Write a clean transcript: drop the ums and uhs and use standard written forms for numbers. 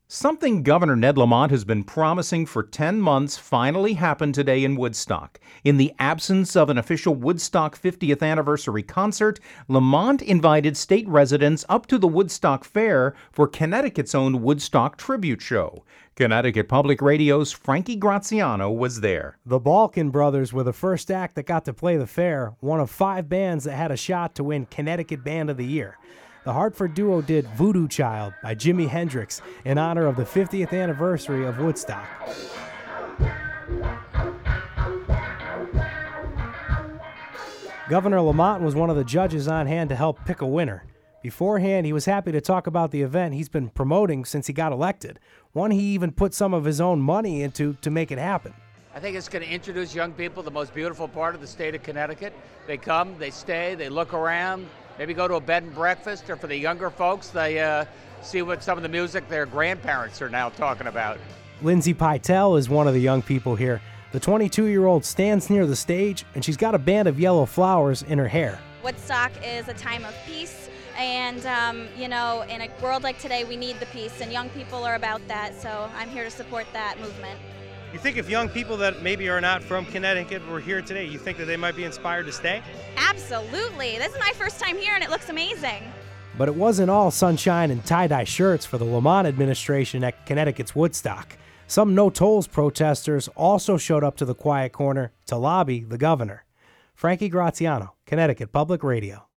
Something Governor Ned Lamont has been promising for 10 months finally happened today in Woodstock. In the absence of an official Woodstock 50th anniversary concert, Lamont invited state residents up to the Woodstock Fair for Connecticut's own Woodstock Tribute Show. Connecticut Public Radio's Frankie Graziano was there. The Balkan Brothers were the first act that got to play the fair, one of 5 bands that had a shot to win Connecticut Band of the Year. The Hartford duo did Voodoo Child by Jimi Hendrix in honor of the 50th anniversary of Woodstock. Governor Lamont was one of the judges on hand to help pick a winner. Beforehand, he was happy to talk about the event he's been promoting since he got elected, one he even put some of his own money into to make it happen. I think it's going to introduce young people to the most beautiful part of the state of Connecticut. They come, they stay, they look around, maybe go to a bed and breakfast, or for the younger folks, they see what some of the music their grandparents are now talking about. Lindsay Pytel is one of the young people here. The 22-year-old stands near the stage, and she's got a band of yellow flowers in her hair. Woodstock is a time of peace, and in a world like today, we need the peace, and young people are about that, so I'm here to support that movement. You think if young people that maybe are not from Connecticut were here today, you think that they might be inspired to stay? Absolutely. This is my first time here, and it looks amazing. But it wasn't all sunshine and tie-dye shirts for the Lamont administration at Connecticut's Woodstock. Some no-tolls protesters also showed up to the Quiet Corner to lobby the governor. Frankie Graziano, Connecticut Public Radio.